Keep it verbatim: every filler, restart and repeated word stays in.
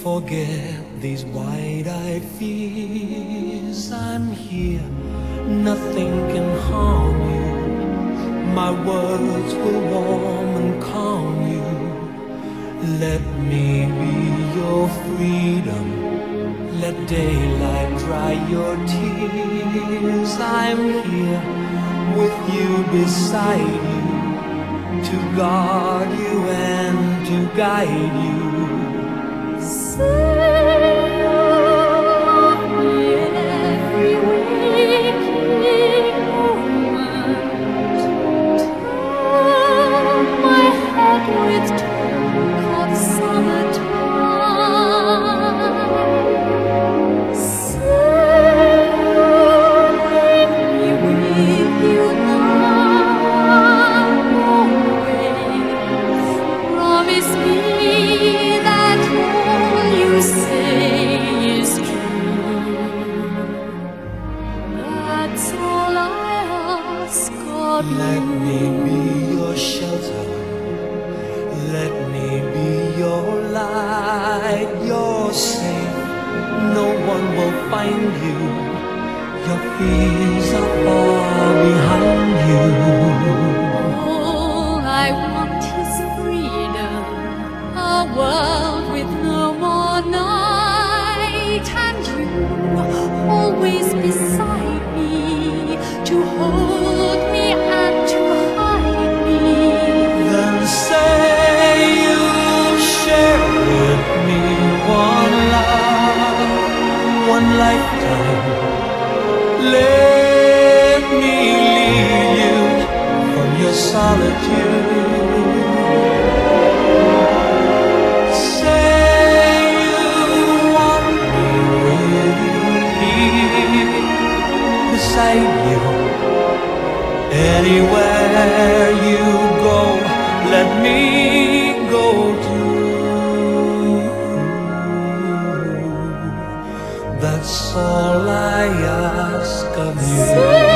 Forget these wide-eyed fears. I'm here, nothing can harm you. My words will warm and calm you. Let me be your freedom. Let daylight dry your tears. I'm here with you, beside you, to guard you and to guide you. Say you love me in every waking moment. Turn my head with talk of summertime. Say you'll make me with you now, always. Promise me that all you say is true. That's all I ask of you. Let me be your shelter. Let me be your light. You're safe. No one will find you. Your fears are far behind you. All I want is freedom, a world with no more night, and you always beside me, to hold me and to hide me. Then say you'll share with me one love, one lifetime. Let me lead you from your solitude. Say you want me with you, here beside you. Anywhere you go, let me go too. That's all I ask of you.